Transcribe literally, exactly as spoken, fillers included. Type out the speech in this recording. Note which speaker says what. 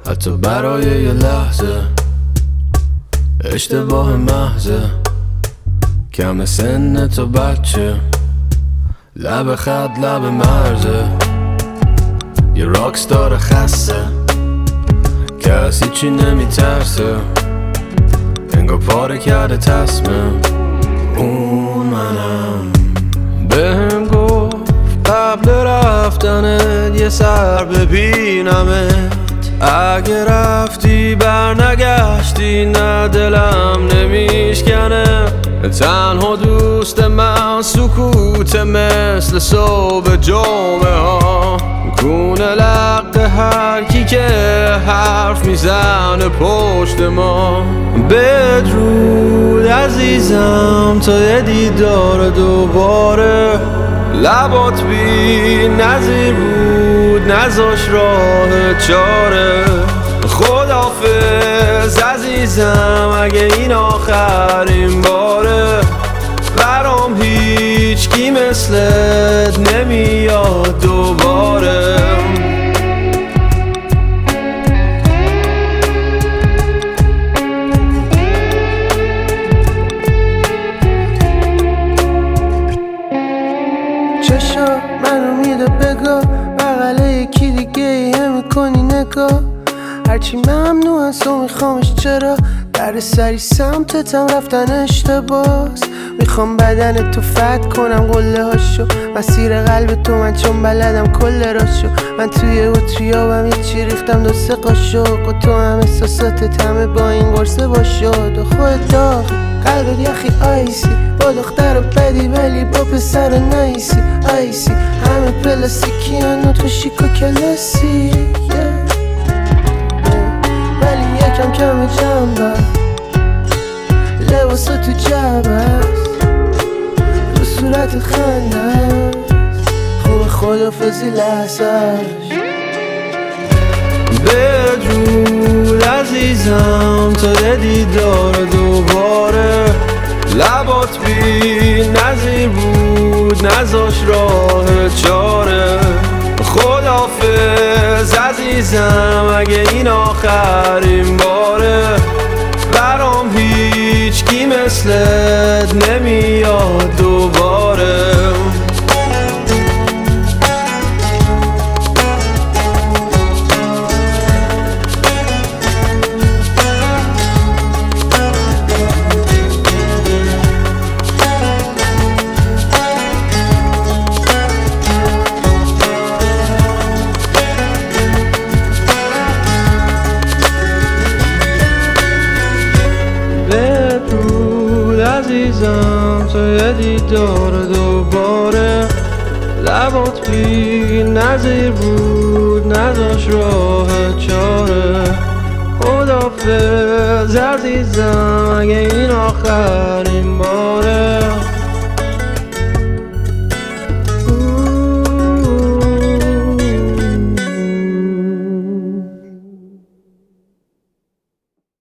Speaker 1: حتی برای یه لحظه اشتباه محضه، کم سن تو بچه، لب خط لب مرزه، یه راکستار خسته کسی چی نمیترسه، انگار پاره کرده تصمیم. اون منم بهم گفت قبل رفتنت یه سر ببینمت، اگه رفتی برنگشتی نه دلم نمیشکنه. تنها دوست من سکوت مثل صبح جمعه ها، کونه لق هر کی که حرف میزنه پشت ما. بدرود عزیزم تا یه دیدار دوباره، لبات بی نظیر بود نذاش راه چاره. خداحافظ عزیزم اگه این آخرین باره، برام هیچ کی مثلت نمیاد دوباره.
Speaker 2: چشا منو میده بگاه، بغله یکی دیگه هم میکنی نگاه. هرچی ممنوع از تو میخوامش، چرا در سری سمتتم رفتن اشتباس. میخوام بدن تو فتح کنم قله هاشو، مسیر قلب تو من چون بلدم کل راشو. من توی اتریابم یه چی ریختم دو سه قاشق، و تو هم احساساتت همه با این قرصه باشد. و خودت داغی قلبت یخی آیسی، با دختر بدی ولی با پسر نیسی آیسی. همه پلاستیکی هنو تو شیکا کلاسی، ولی یکم کم جنبه لباسا تو جبه رو صورت خنده خوب خدافزی لحظهش.
Speaker 1: بدرود عزیزم تا یه دیدار دوباره، لبات بی نظیر بود نذاش راه چاره. خداحافظ عزیزم اگه این آخرین باره، برام هیچ کی مثلت نمیاد دوباره. عزیزم تو یه دیدار دوباره، لبات بی نظیر بود نذاش راه چاره. خداحافظ عزیزم اگه این آخرین باره،